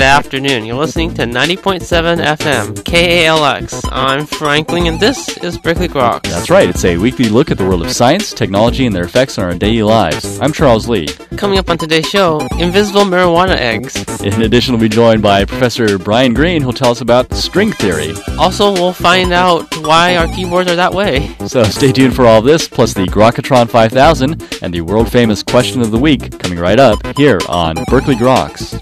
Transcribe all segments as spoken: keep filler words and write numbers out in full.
afternoon. You're listening to ninety point seven F M, K A L X. I'm Franklin, and this is Berkeley Groks. That's right. It's a weekly look at the world of science, technology, and their effects on our daily lives. I'm Charles Lee. Coming up on today's show, invisible marijuana eggs. In addition, we'll be joined by Professor Brian Greene, who'll tell us about string theory. Also, we'll find out why our keyboards are that way. So stay tuned for all of this, plus the Grokatron five thousand and the world-famous question of the week coming right up here on Berkeley Groks.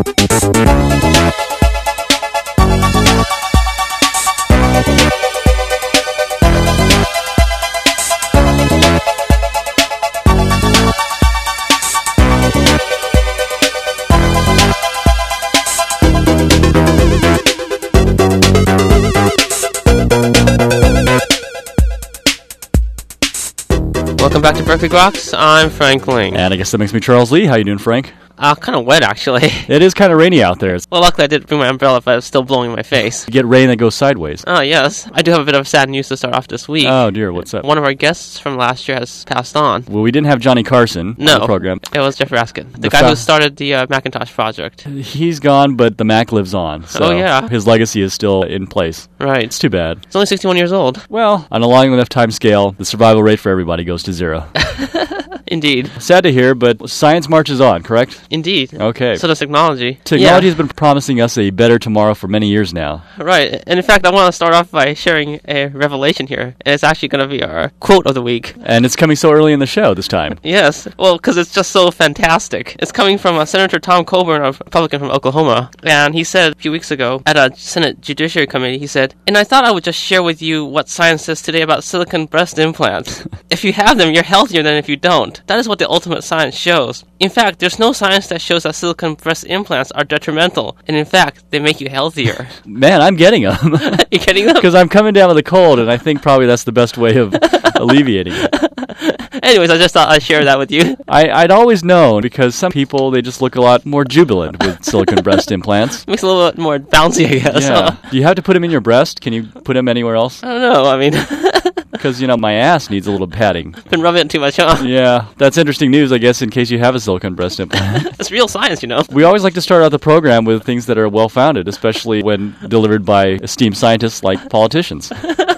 Welcome back to Berkeley Groks. I'm Frank Ling. And I guess that makes me Charles Lee. How you doing, Frank? Uh, kind of wet, actually. It is kind of rainy out there. Well, luckily I did bring my umbrella, but it's still blowing in my face. You get rain that goes sideways. Oh, yes. I do have a bit of sad news to start off this week. Oh, dear. What's up? One of our guests from last year has passed on. Well, we didn't have Johnny Carson no, on the program. It was Jeff Raskin, the, The guy fa- who started the uh, Macintosh project. He's gone, but the Mac lives on. So oh, yeah. His legacy is still in place. Right. It's too bad. He's only sixty-one years old. Well, on a long enough time scale, the survival rate for everybody goes to zero. Indeed. Sad to hear, but science marches on, correct? Indeed. Okay. So does technology. Technology yeah. has been promising us a better tomorrow for many years now. Right. And in fact, I want to start off by sharing a revelation here. And it's actually going to be our quote of the week. And it's coming so early in the show this time. Yes. Well, because it's just so fantastic. It's coming from uh, Senator Tom Coburn, a Republican from Oklahoma. And he said a few weeks ago at a Senate Judiciary Committee, he said, "And I thought I would just share with you what science says today about silicone breast implants. If you have them, you're healthier than if you don't. That is what the ultimate science shows. In fact, there's no science that shows that silicone breast implants are detrimental. And in fact, they make you healthier." Man, I'm getting them. You getting them? Because I'm coming down with a cold, and I think probably that's the best way of alleviating it. Anyways, I just thought I'd share that with you. I, I'd always known, because some people, they just look a lot more jubilant with silicone breast implants. Makes it a little bit more bouncy, I guess. Yeah. Huh? Do you have to put them in your breast? Can you put them anywhere else? I don't know. I mean, Because, you know, my ass needs a little padding. been rubbing it too much, huh? Yeah, that's interesting news, I guess, in case you have a silicone breast implant. It's real science, you know. We always like to start out the program with things that are well-founded, especially when delivered by esteemed scientists like politicians.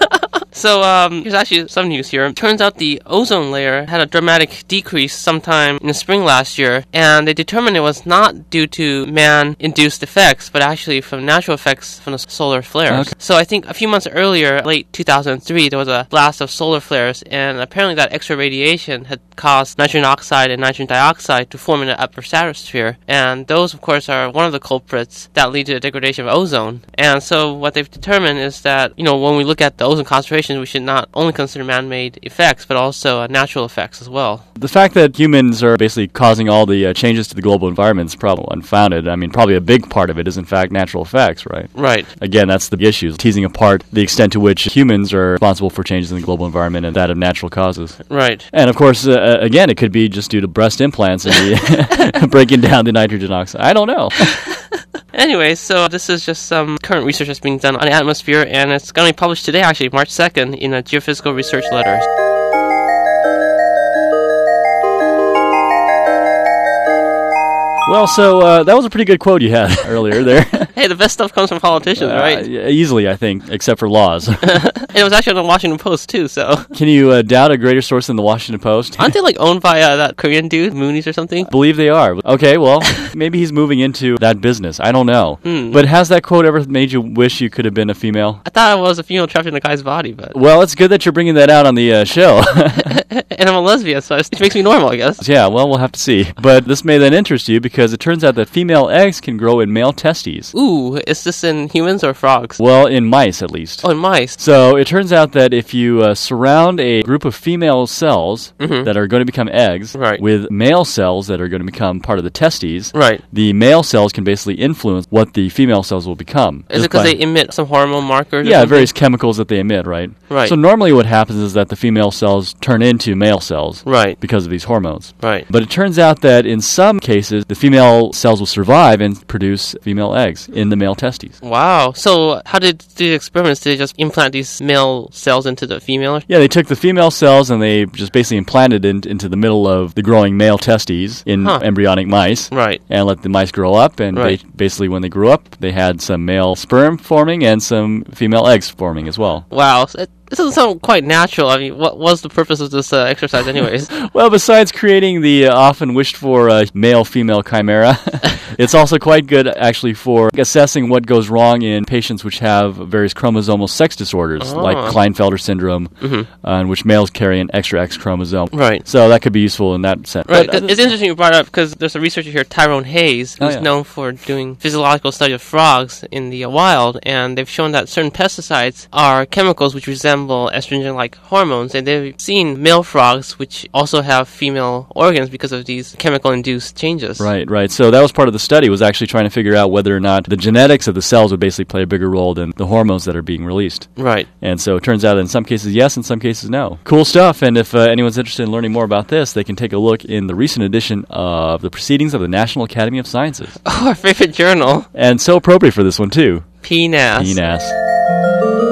So, um, here's actually some news here. Turns out the ozone layer had a dramatic decrease sometime in the spring last year, and they determined it was not due to man-induced effects, but actually from natural effects from the solar flares. Okay. So I think a few months earlier, late two thousand three, there was a blast of solar flares, and apparently that extra radiation had caused nitrogen oxide and nitrogen dioxide to form in the upper stratosphere, and those, of course, are one of the culprits that lead to the degradation of ozone. And so what they've determined is that, you know, when we look at the ozone concentration, we should not only consider man-made effects, but also uh, natural effects as well. The fact that humans are basically causing all the uh, changes to the global environment is probably unfounded. I mean, probably a big part of it is, in fact, natural effects, right? Right. Again, that's the issue, teasing apart the extent to which humans are responsible for changes in the global environment and that of natural causes. Right. And, of course, uh, again, it could be just due to breast implants and the breaking down the nitrogen oxide. I don't know. Anyway, so this is just some current research that's being done on the atmosphere, and it's going to be published today, actually, March second, in a Geophysical Research Letters. Well, so uh, that was a pretty good quote you had earlier there. Hey, the best stuff comes from politicians, Uh, right? easily, I think, except for laws. And it was actually on the Washington Post, too, so... Can you uh, doubt a greater source than the Washington Post? Aren't they, like, owned by uh, that Korean dude, Moonies or something? Believe they are. Okay, well, maybe he's moving into that business. I don't know. Hmm. But has that quote ever made you wish you could have been a female? I thought I was a female trapped in a guy's body, but... Well, it's good that you're bringing that out on the uh, show. And I'm a lesbian, so it makes me normal, I guess. Yeah, well, we'll have to see. But this may then interest you because it turns out that female eggs can grow in male testes. Ooh, is this in humans or frogs? Well, in mice, at least. Oh, in mice. So it turns out that if you uh, surround a group of female cells Mhm. that are going to become eggs Right. with male cells that are going to become part of the testes, Right. the male cells can basically influence what the female cells will become. Is it Just because by- they emit some hormone markers? or Yeah, something? various chemicals that they emit, right? Right. So normally what happens is that the female cells turn into male cells Right. because of these hormones. Right. But it turns out that in some cases, the female female cells will survive and produce female eggs in the male testes. Wow. So how did the experiments? Did they just implant these male cells into the female? Yeah, they took the female cells and they just basically implanted it in, into the middle of the growing male testes in Huh. embryonic mice. Right. And let the mice grow up. And Right. they, basically when they grew up, they had some male sperm forming and some female eggs forming as well. Wow. So it, this doesn't sound quite natural. I mean, what was the purpose of this uh, exercise anyways? Well, besides creating the uh, often wished-for uh, male-female chimera, it's also quite good, actually, for assessing what goes wrong in patients which have various chromosomal sex disorders, Oh. like Klinefelter syndrome, Mm-hmm. uh, in which males carry an extra X chromosome. Right. So that could be useful in that sense. Right. But, uh, It's interesting you brought it up because there's a researcher here, Tyrone Hayes, Oh, who's yeah. known for doing physiological study of frogs in the uh, wild, and they've shown that certain pesticides are chemicals which resemble estrogen-like hormones, and they've seen male frogs which also have female organs because of these chemical-induced changes. Right, right. So that was part of the study, was actually trying to figure out whether or not the genetics of the cells would basically play a bigger role than the hormones that are being released. Right. And so it turns out in some cases yes, in some cases no. Cool stuff, and if uh, anyone's interested in learning more about this, they can take a look in the recent edition of the Proceedings of the National Academy of Sciences. Oh, our favorite journal, And so appropriate for this one, too. P N A S. P N A S.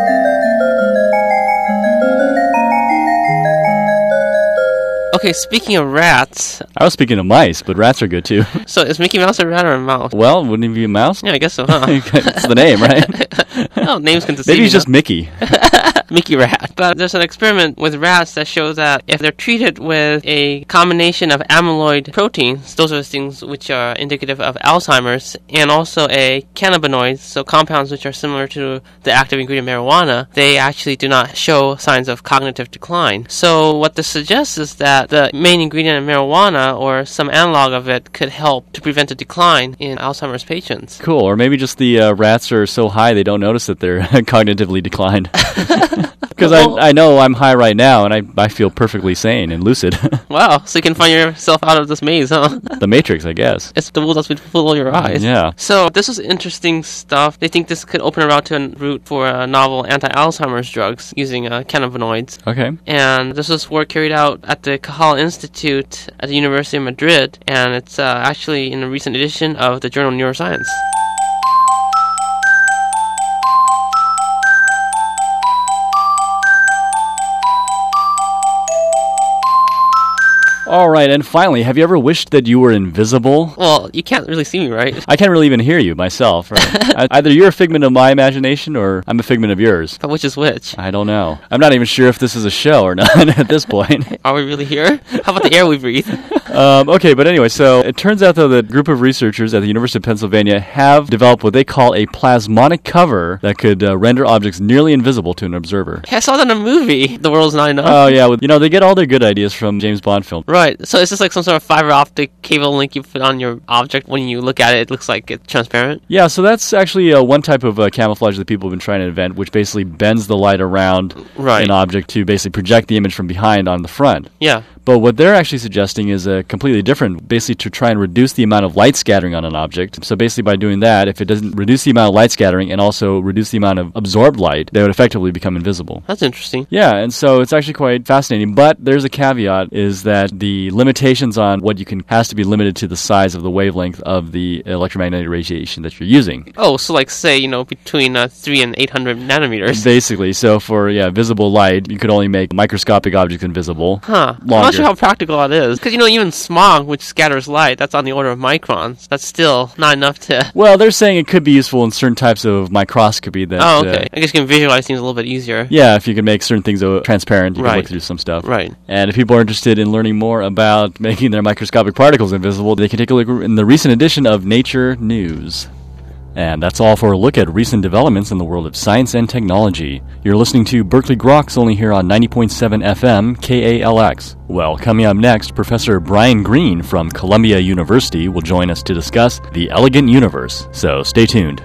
Okay, speaking of rats, I was speaking of mice, but rats are good, too. so is Mickey Mouse a rat or a mouse? Well, wouldn't he be a mouse? Yeah, I guess so, huh? It's the name, right? Oh, names can deceive Maybe you, he's huh? just Mickey. Mickey rat. But there's an experiment with rats that shows that if they're treated with a combination of amyloid proteins, those are things which are indicative of Alzheimer's, and also a cannabinoid, so compounds which are similar to the active ingredient marijuana, they actually do not show signs of cognitive decline. So what this suggests is that the main ingredient in marijuana, or some analog of it, could help to prevent a decline in Alzheimer's patients. Cool. Or maybe just the uh, rats are so high they don't notice that they're cognitively declined. Because Well- I, I know I'm high right now, and I, I feel perfectly sane and lucid. Wow, so you can find yourself out of this maze, huh? The Matrix, I guess. It's the wool that's been full of your eyes. Yeah. So this is interesting stuff. They think this could open a route to a route for uh, novel anti-Alzheimer's drugs using uh, cannabinoids. Okay. And this is work carried out at the Cajal Institute at the University of Madrid, and it's uh, actually in a recent edition of the journal Neuroscience. All right, and finally, have you ever wished that you were invisible? Well, you can't really see me, right? I can't really even hear you myself. Right? I, either you're a figment of my imagination or I'm a figment of yours. But which is which? I don't know. I'm not even sure if this is a show or not at this point. Are we really here? How about the air we breathe? Um, okay, but anyway, so it turns out, though, that a group of researchers at the University of Pennsylvania have developed what they call a plasmonic cover that could uh, render objects nearly invisible to an observer. I saw that in a movie, The World's Not Enough. Oh, yeah. Well, you know, they get all their good ideas from James Bond films. Right, so is this like some sort of fiber optic cable link you put on your object? When you look at it, it looks like it's transparent? Yeah, so that's actually uh, one type of uh, camouflage that people have been trying to invent, which basically bends the light around Right. an object to basically project the image from behind on the front. Yeah. But what they're actually suggesting is a completely different, basically to try and reduce the amount of light scattering on an object. So basically by doing that, if it doesn't reduce the amount of light scattering and also reduce the amount of absorbed light, they would effectively become invisible. That's interesting. Yeah, and so it's actually quite fascinating. But there's a caveat, is that the limitations on what you can has to be limited to the size of the wavelength of the electromagnetic radiation that you're using. Oh, so like say, you know, between uh, three and eight hundred nanometers. Basically, so for yeah visible light, you could only make microscopic objects invisible. Huh. I'm Longer. not sure how practical that is. Because, you know, even smog, which scatters light, that's on the order of microns. That's still not enough to... Well, they're saying it could be useful in certain types of microscopy. That, Oh, okay. uh, I guess you can visualize things a little bit easier. yeah, if you can make certain things uh, transparent, you can Right. look through some stuff. Right. And if people are interested in learning more about making their microscopic particles invisible, they can take a look in the recent edition of Nature News. And that's all for a look at recent developments in the world of science and technology. You're listening to Berkeley Groks only here on ninety point seven F M K A L X. Well, coming up next, Professor Brian Greene from Columbia University will join us to discuss the elegant universe. So stay tuned.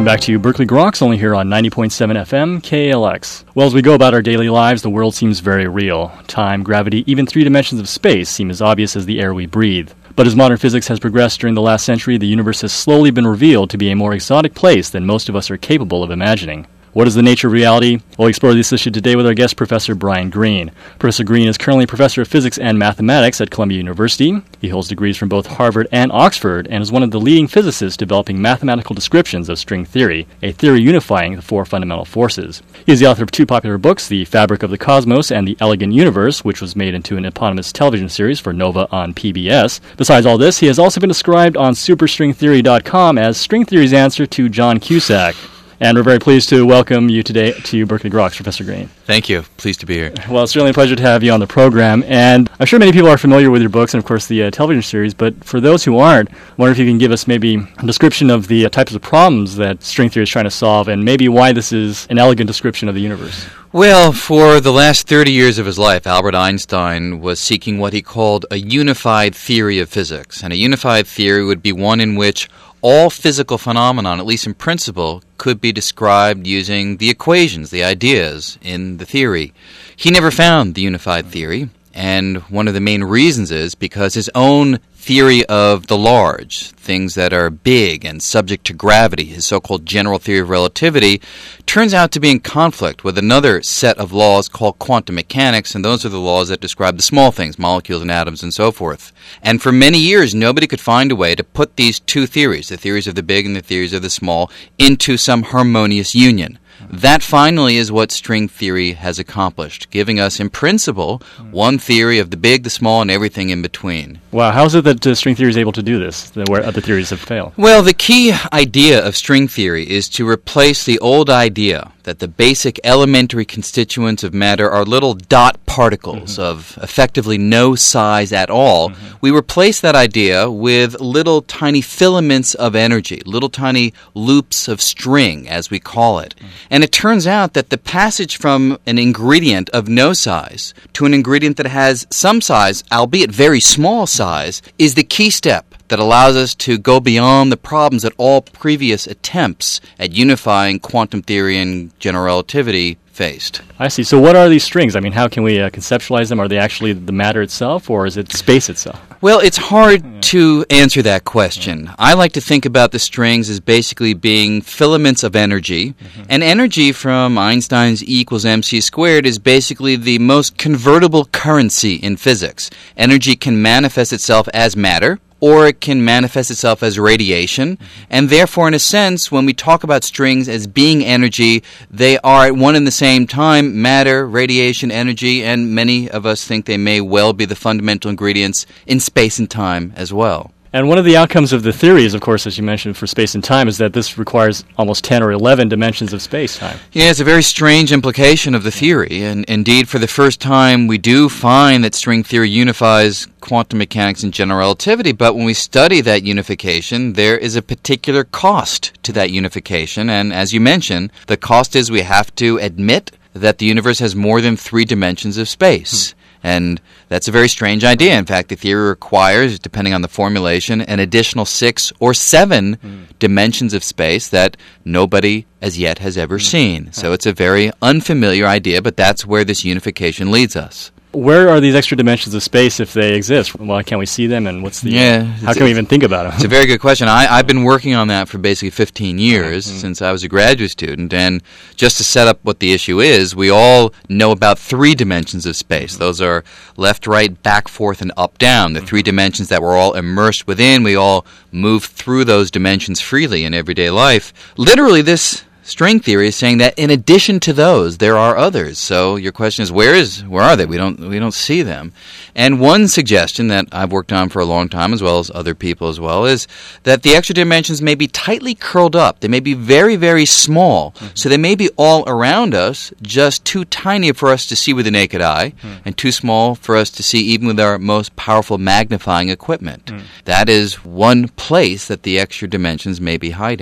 Welcome back to Berkeley Groks, only here on ninety point seven F M, K L X. Well, as we go about our daily lives, the world seems very real. Time, gravity, even three dimensions of space seem as obvious as the air we breathe. But as modern physics has progressed during the last century, the universe has slowly been revealed to be a more exotic place than most of us are capable of imagining. What is the nature of reality? We'll explore this issue today with our guest, Professor Brian Greene. Professor Greene is currently Professor of Physics and Mathematics at Columbia University. He holds degrees from both Harvard and Oxford and is one of the leading physicists developing mathematical descriptions of string theory, a theory unifying the four fundamental forces. He is the author of two popular books, The Fabric of the Cosmos and The Elegant Universe, which was made into an eponymous television series for Nova on P B S. Besides all this, he has also been described on superstring theory dot com as string theory's answer to John Cusack. And we're very pleased to welcome you today to Berkeley Groks, Professor Greene. Thank you. Pleased to be here. Well, it's certainly a pleasure to have you on the program. And I'm sure many people are familiar with your books and, of course, the uh, television series. But for those who aren't, I wonder if you can give us maybe a description of the uh, types of problems that string theory is trying to solve and maybe why this is an elegant description of the universe. Well, for the last thirty years of his life, Albert Einstein was seeking what he called a unified theory of physics. And a unified theory would be one in which all physical phenomenon, at least in principle, could be described using the equations, the ideas in the theory. He never found the unified theory, and one of the main reasons is because his own theory of the large, things that are big and subject to gravity, his so-called general theory of relativity, turns out to be in conflict with another set of laws called quantum mechanics, and those are the laws that describe the small things, molecules and atoms and so forth. And for many years, nobody could find a way to put these two theories, the theories of the big and the theories of the small, into some harmonious union. That finally is what string theory has accomplished, giving us, in principle, one theory of the big, the small, and everything in between. Wow, how is it that uh, string theory is able to do this, where other theories have failed? Well, the key idea of string theory is to replace the old idea that the basic elementary constituents of matter are little dot particles mm-hmm. of effectively no size at all. Mm-hmm. We replace that idea with little tiny filaments of energy, little tiny loops of string, as we call it. Mm-hmm. And it turns out that the passage from an ingredient of no size to an ingredient that has some size, albeit very small size, is the key step that allows us to go beyond the problems that all previous attempts at unifying quantum theory and general relativity faced. I see. So what are these strings? I mean, how can we uh, conceptualize them? Are they actually the matter itself, or is it space itself? Well, it's hard yeah. to answer that question. Yeah. I like to think about the strings as basically being filaments of energy, mm-hmm. and energy from Einstein's E equals mc squared is basically the most convertible currency in physics. Energy can manifest itself as matter, or it can manifest itself as radiation. Mm-hmm. And therefore, in a sense, when we talk about strings as being energy, they are at one and the same time matter, radiation, energy, and many of us think they may well be the fundamental ingredients in space and time as well. And one of the outcomes of the theory is, of course, as you mentioned, for space and time, is that this requires almost ten or eleven dimensions of space-time. Yeah, it's a very strange implication of the theory. And indeed, for the first time, we do find that string theory unifies quantum mechanics and general relativity. But when we study that unification, there is a particular cost to that unification. And as you mentioned, the cost is we have to admit that the universe has more than three dimensions of space. Hmm. And that's a very strange idea. In fact, the theory requires, depending on the formulation, an additional six or seven mm. dimensions of space that nobody as yet has ever mm. seen. So it's a very unfamiliar idea, but that's where this unification leads us. Where are these extra dimensions of space if they exist? Why can't we see them, and what's the? Yeah, how can we even think about them? It's a very good question. I, I've been working on that for basically fifteen years mm-hmm. since I was a graduate student, and just to set up what the issue is, we all know about three dimensions of space. Mm-hmm. Those are left, right, back, forth, and up, down. The mm-hmm. three dimensions that we're all immersed within. We all move through those dimensions freely in everyday life. Literally, this string theory is saying that in addition to those, there are others. So your question is, where is where are they? We don't we don't see them. And one suggestion that I've worked on for a long time, as well as other people as well, is that the extra dimensions may be tightly curled up. They may be very, very small. Mm-hmm. So they may be all around us, just too tiny for us to see with the naked eye, mm-hmm. and too small for us to see even with our most powerful magnifying equipment. Mm-hmm. That is one place that the extra dimensions may be hiding.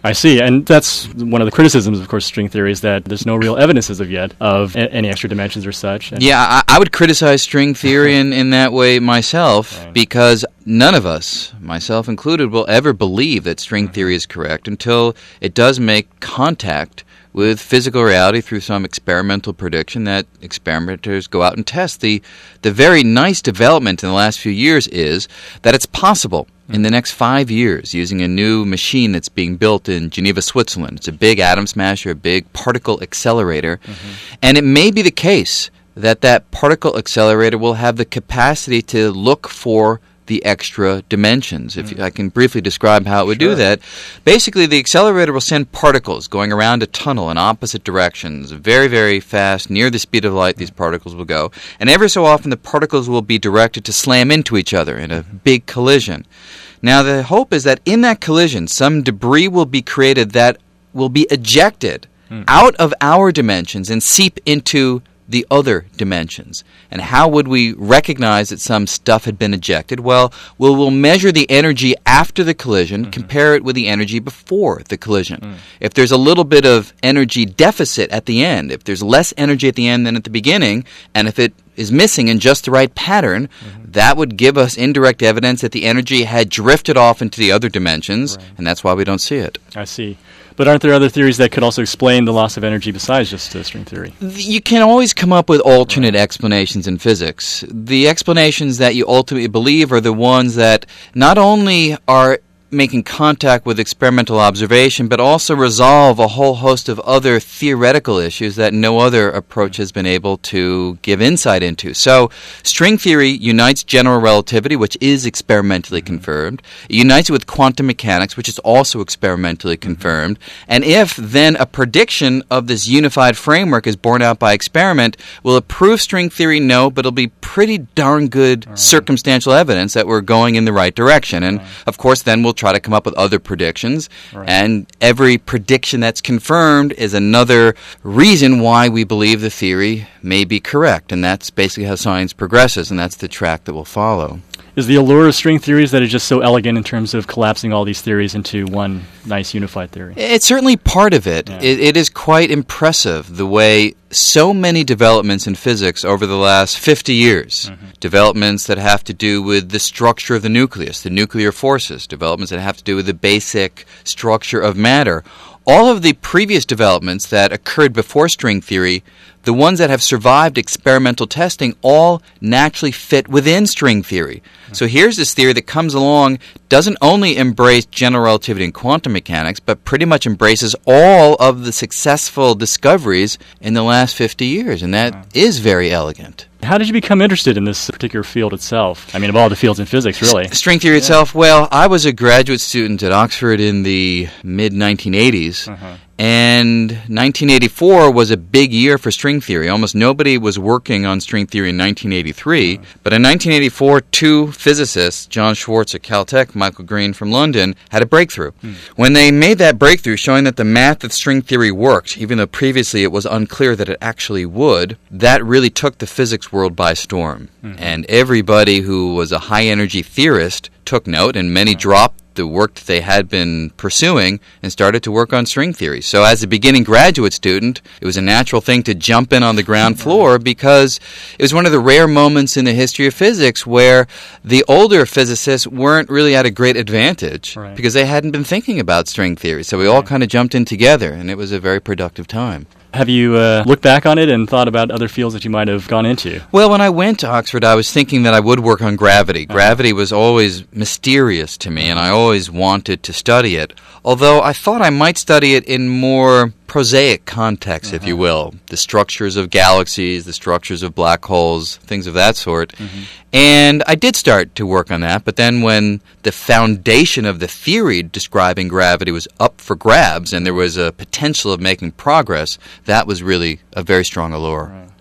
I see, and that's one of the criticisms, of course, string theory is that there's no real evidence as of yet of a- any extra dimensions or such. And Yeah, I, I would criticize string theory in, in that way myself, Right. because none of us, myself included, will ever believe that string theory is correct until it does make contact with physical reality through some experimental prediction that experimenters go out and test. The, the very nice development in the last few years is that it's possible in the next five years, using a new machine that's being built in Geneva, Switzerland. It's a big atom smasher, a big particle accelerator. Mm-hmm. And it may be the case that that particle accelerator will have the capacity to look for the extra dimensions. If mm. I can briefly describe how it would Sure. do that. Basically, the accelerator will send particles going around a tunnel in opposite directions, very, very fast, near the speed of light these particles will go. And ever so often the particles will be directed to slam into each other in a big collision. Now, the hope is that in that collision, some debris will be created that will be ejected mm. out of our dimensions and seep into the other dimensions. And how would we recognize that some stuff had been ejected? Well, we'll, we'll measure the energy after the collision, mm-hmm. compare it with the energy before the collision. Mm. If there's a little bit of energy deficit at the end, if there's less energy at the end than at the beginning, and if it is missing in just the right pattern, mm-hmm. that would give us indirect evidence that the energy had drifted off into the other dimensions, right. and that's why we don't see it. I see. But aren't there other theories that could also explain the loss of energy besides just uh, string theory? You can always come up with alternate right. explanations in physics. The explanations that you ultimately believe are the ones that not only are making contact with experimental observation, but also resolve a whole host of other theoretical issues that no other approach has been able to give insight into. So, string theory unites general relativity, which is experimentally mm-hmm. confirmed. It unites it with quantum mechanics, which is also experimentally mm-hmm. confirmed. And if then a prediction of this unified framework is borne out by experiment, will it prove string theory? No, but it'll be pretty darn good right. circumstantial evidence that we're going in the right direction. And, right. of course, then we'll try to come up with other predictions, right. and every prediction that's confirmed is another reason why we believe the theory may be correct, and that's basically how science progresses, and that's the track that we'll follow. Is the allure of string theories that it's just so elegant in terms of collapsing all these theories into one nice unified theory? It's certainly part of it. Yeah. It, it is quite impressive the way so many developments in physics over the last fifty years, mm-hmm. developments that have to do with the structure of the nucleus, the nuclear forces, developments that have to do with the basic structure of matter, all of the previous developments that occurred before string theory, the ones that have survived experimental testing, all naturally fit within string theory. Mm-hmm. So here's this theory that comes along, doesn't only embrace general relativity and quantum mechanics, but pretty much embraces all of the successful discoveries in the last fifty years, and that wow. is very elegant. How did you become interested in this particular field itself? I mean, of all the fields in physics, really. S- string theory yeah. itself, well, I was a graduate student at Oxford in the mid nineteen eighties, uh-huh. and nineteen eighty-four was a big year for string theory. Almost nobody was working on string theory in nineteen eighty-three, uh-huh. but in nineteen eighty-four, two physicists, John Schwartz at Caltech, Michael Green from London, had a breakthrough. Hmm. When they made that breakthrough, showing that the math of string theory worked, even though previously it was unclear that it actually would, that really took the physics world by storm. Mm-hmm. And everybody who was a high-energy theorist took note, and many dropped the work that they had been pursuing and started to work on string theory. So as a beginning graduate student, it was a natural thing to jump in on the ground floor because it was one of the rare moments in the history of physics where the older physicists weren't really at a great advantage right. because they hadn't been thinking about string theory. So we all right. kind of jumped in together, and it was a very productive time. Have you uh, looked back on it and thought about other fields that you might have gone into? Well, when I went to Oxford, I was thinking that I would work on gravity. Gravity was always mysterious to me, and I always wanted to study it, although I thought I might study it in more prosaic context, uh-huh. if you will. The structures of galaxies, the structures of black holes, things of that sort. Mm-hmm. And I did start to work on that, but then when the foundation of the theory describing gravity was up for grabs and there was a potential of making progress, that was really a very strong allure. Right.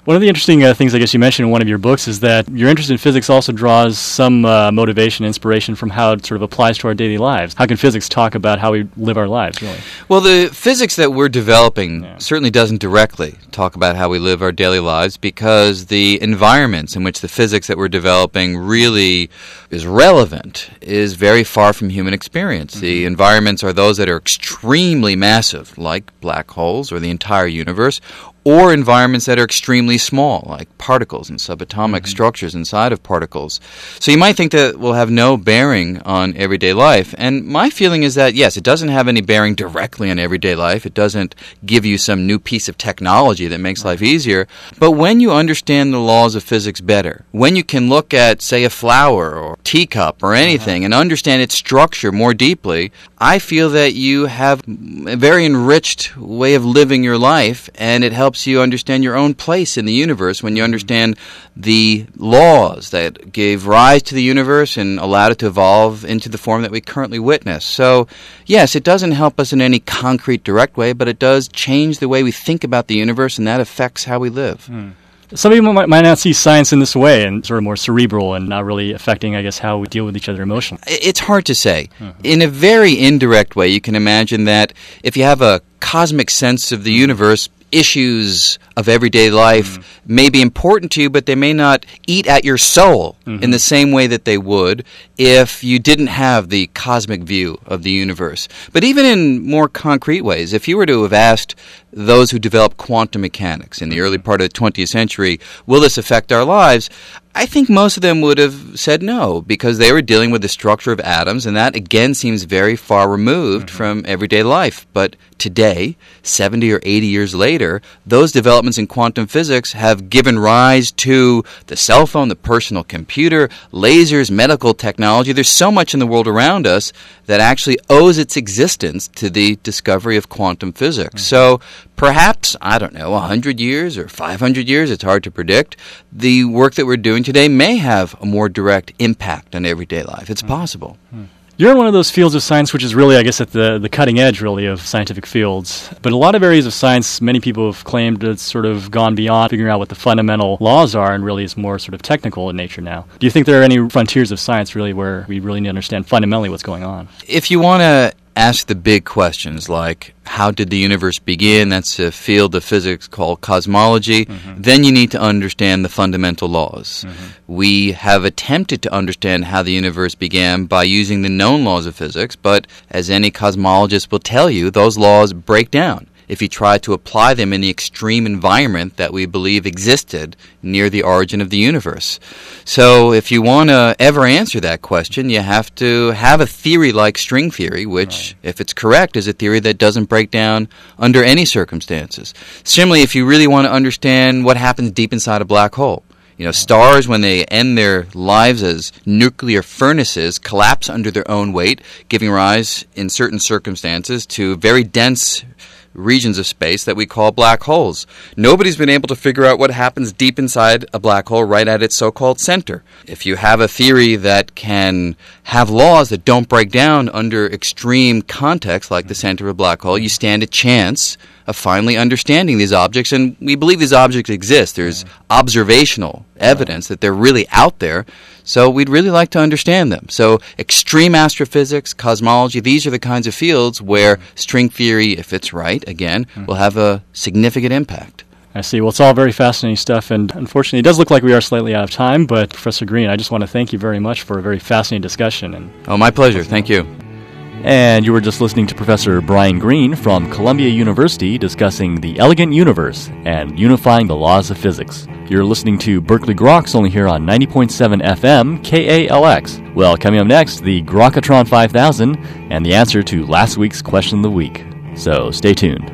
One of the interesting uh, things I guess you mentioned in one of your books is that your interest in physics also draws some uh, motivation, inspiration from how it sort of applies to our daily lives. How can physics talk about how we live our lives, really? Well, the physics that we're developing Yeah. certainly doesn't directly talk about how we live our daily lives, because the environments in which the physics that we're developing really is relevant is very far from human experience. Mm-hmm. The environments are those that are extremely massive, like black holes or the entire universe, or environments that are extremely small, like particles and subatomic mm-hmm. structures inside of particles. So you might think that will have no bearing on everyday life. And my feeling is that, yes, it doesn't have any bearing directly on everyday life. It doesn't give you some new piece of technology that makes life easier. But when you understand the laws of physics better, when you can look at, say, a flower or teacup or anything uh-huh. and understand its structure more deeply, I feel that you have a very enriched way of living your life, and it helps you understand your own place in the universe when you understand the laws that gave rise to the universe and allowed it to evolve into the form that we currently witness. So, yes, it doesn't help us in any concrete, direct way, but it does change the way we think about the universe, and that affects how we live. Hmm. Some people might, might not see science in this way and sort of more cerebral and not really affecting, I guess, how we deal with each other emotionally. It's hard to say. Mm-hmm. In a very indirect way, you can imagine that if you have a cosmic sense of the universe, issues of everyday life mm-hmm. may be important to you, but they may not eat at your soul mm-hmm. in the same way that they would if you didn't have the cosmic view of the universe. But even in more concrete ways, if you were to have asked those who developed quantum mechanics in the early part of the twentieth century, will this affect our lives? I think most of them would have said no, because they were dealing with the structure of atoms, and that, again, seems very far removed mm-hmm. from everyday life. But today, seventy or eighty years later, those developments in quantum physics have given rise to the cell phone, the personal computer, lasers, medical technology. There's so much in the world around us that actually owes its existence to the discovery of quantum physics. Mm-hmm. So perhaps, I don't know, one hundred years or five hundred years, it's hard to predict, the work that we're doing today may have a more direct impact on everyday life. It's mm-hmm. possible. Mm-hmm. You're in one of those fields of science which is really, I guess, at the, the cutting edge, really, of scientific fields. But in a lot of areas of science, many people have claimed it's sort of gone beyond figuring out what the fundamental laws are and really is more sort of technical in nature now. Do you think there are any frontiers of science, really, where we really need to understand fundamentally what's going on? If you want to ask the big questions like, how did the universe begin? That's a field of physics called cosmology. Mm-hmm. Then you need to understand the fundamental laws. Mm-hmm. We have attempted to understand how the universe began by using the known laws of physics, but as any cosmologist will tell you, those laws break down if you try to apply them in the extreme environment that we believe existed near the origin of the universe. So if you want to ever answer that question, you have to have a theory like string theory, which, right. if it's correct, is a theory that doesn't break down under any circumstances. Similarly, if you really want to understand what happens deep inside a black hole, you know, stars, when they end their lives as nuclear furnaces, collapse under their own weight, giving rise, in certain circumstances, to very dense regions of space that we call black holes. Nobody's been able to figure out what happens deep inside a black hole right at its so-called center. If you have a theory that can have laws that don't break down under extreme contexts like the center of a black hole, you stand a chance of finally understanding these objects. And we believe these objects exist. There's observational evidence that they're really out there. So we'd really like to understand them. So extreme astrophysics, cosmology, these are the kinds of fields where string theory, if it's right, again, will have a significant impact. I see. Well, it's all very fascinating stuff, and unfortunately, it does look like we are slightly out of time, but Professor Green, I just want to thank you very much for a very fascinating discussion. And oh, my pleasure. Thank you. And you were just listening to Professor Brian Green from Columbia University discussing the elegant universe and unifying the laws of physics. You're listening to Berkeley Groks only here on ninety point seven F M K A L X. Well, coming up next, the Grokatron five thousand and the answer to last week's question of the week. So stay tuned.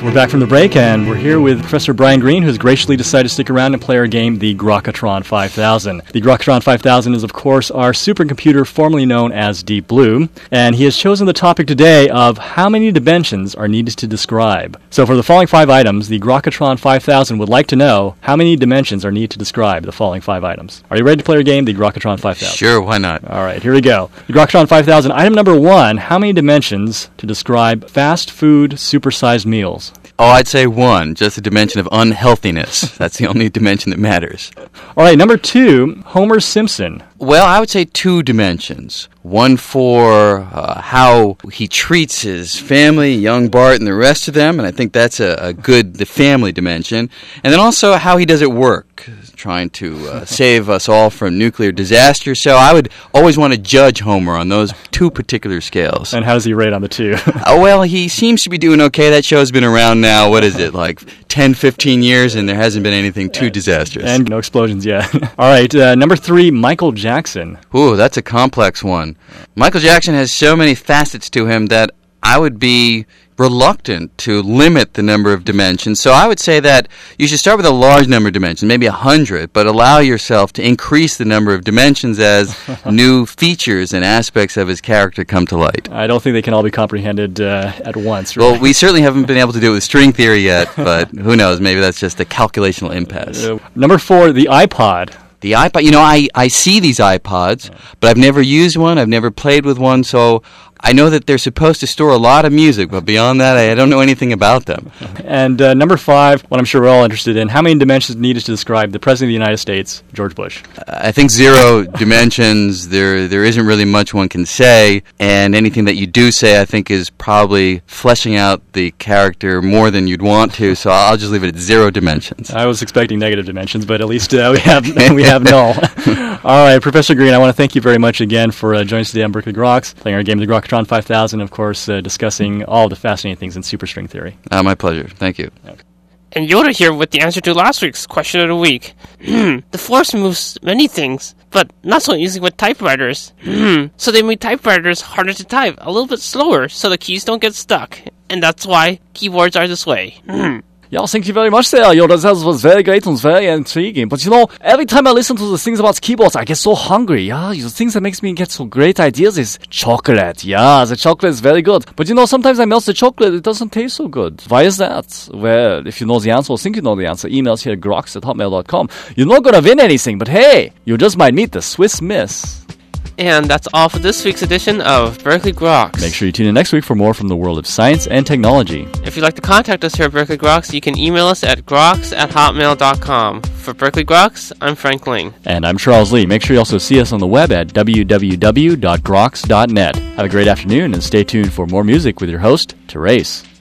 We're back from the break, and we're here with Professor Brian Greene, who's graciously decided to stick around and play our game, the Grokatron five thousand. The Grokatron five thousand is, of course, our supercomputer formerly known as Deep Blue, and he has chosen the topic today of how many dimensions are needed to describe. So for the following five items, the Grokatron five thousand would like to know how many dimensions are needed to describe the following five items. Are you ready to play our game, the Grokatron five thousand? Sure, why not? All right, here we go. The Grokatron five thousand, item number one, how many dimensions to describe fast food supersized meals? Oh, I'd say one, just a dimension of unhealthiness. That's the only dimension that matters. All right, number two, Homer Simpson. Well, I would say two dimensions. One for uh, how he treats his family, young Bart and the rest of them, and I think that's a, a good, the family dimension. And then also how he does it work, trying to uh, save us all from nuclear disaster. So I would always want to judge Homer on those two particular scales. And how does he rate on the two? Oh, well, he seems to be doing okay. That show's been around now, what is it, like ten, fifteen years, and there hasn't been anything too disastrous. And no explosions yet. All right, uh, number three, Michael Jackson. Ooh, that's a complex one. Michael Jackson has so many facets to him that I would be reluctant to limit the number of dimensions. So I would say that you should start with a large number of dimensions, maybe a hundred, but allow yourself to increase the number of dimensions as new features and aspects of his character come to light. I don't think they can all be comprehended uh, at once. Right? Well, we certainly haven't been able to do it with string theory yet, but who knows, maybe that's just a calculational impasse. Uh, number four, the iPod. The iPod, you know, I, I see these iPods, but I've never used one, I've never played with one, so I know that they're supposed to store a lot of music, but beyond that, I don't know anything about them. And uh, number five, what I'm sure we're all interested in, how many dimensions needed to describe the President of the United States, George Bush? I think zero dimensions, there there isn't really much one can say, and anything that you do say, I think, is probably fleshing out the character more than you'd want to, so I'll just leave it at zero dimensions. I was expecting negative dimensions, but at least uh, we have we have null. All right, Professor Greene, I want to thank you very much again for uh, joining us today on Berkeley Groks, playing our game, the Grokatron five thousand, of course, uh, discussing all the fascinating things in superstring theory. Uh, my pleasure. Thank you. Okay. And Yoda here with the answer to last week's question of the week. Hmm, the Force moves many things, but not so easy with typewriters. Hmm, so they made typewriters harder to type, a little bit slower, so the keys don't get stuck. And that's why keyboards are this way. Hmm. Yeah, thank you very much there, Yoda. That was very great and very intriguing. But you know, every time I listen to the things about keyboards, I get so hungry. Yeah, the things that makes me get so great ideas is chocolate. Yeah, the chocolate is very good. But you know, sometimes I melt the chocolate, it doesn't taste so good. Why is that? Well, if you know the answer or think you know the answer, email us here at groks at hotmail dot com. You're not gonna win anything, but hey, you just might meet the Swiss Miss. And that's all for this week's edition of Berkeley Groks. Make sure you tune in next week for more from the world of science and technology. If you'd like to contact us here at Berkeley Groks, you can email us at groks at hotmail dot com. For Berkeley Groks, I'm Frank Ling. And I'm Charles Lee. Make sure you also see us on the web at w w w dot groks dot net. Have a great afternoon and stay tuned for more music with your host, Therese.